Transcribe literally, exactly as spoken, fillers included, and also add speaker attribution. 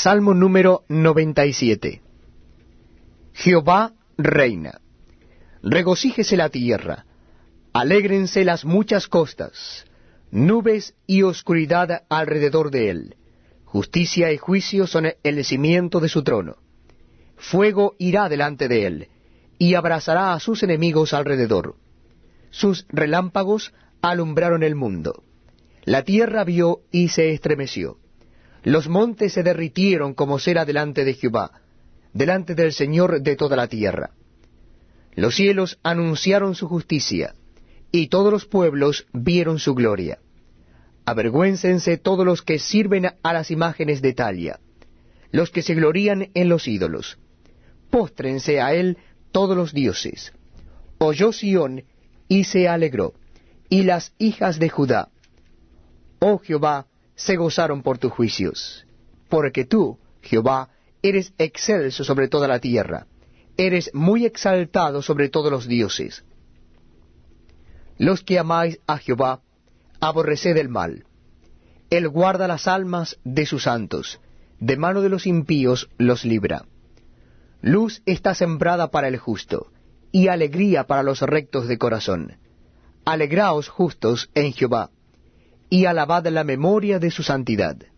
Speaker 1: Salmo número noventa y siete. Jehová reina. Regocíjese la tierra, alégrense las muchas costas, nubes y oscuridad alrededor de él. Justicia y juicio son el cimiento de su trono. Fuego irá delante de él, y abrazará a sus enemigos alrededor. Sus relámpagos alumbraron el mundo. La tierra vio y se estremeció. Los montes se derritieron como cera delante de Jehová, delante del Señor de toda la tierra. Los cielos anunciaron su justicia, y todos los pueblos vieron su gloria. Avergüéncense todos los que sirven a las imágenes de Talia, los que se glorían en los ídolos. Póstrense a él todos los dioses. Oyó Sión y se alegró, y las hijas de Judá, oh Jehová, se gozaron por tus juicios. Porque tú, Jehová, eres excelso sobre toda la tierra, eres muy exaltado sobre todos los dioses. Los que amáis a Jehová, aborreced el mal. Él guarda las almas de sus santos, de mano de los impíos los libra. Luz está sembrada para el justo, y alegría para los rectos de corazón. Alegraos justos en Jehová, y alabad la memoria de su santidad.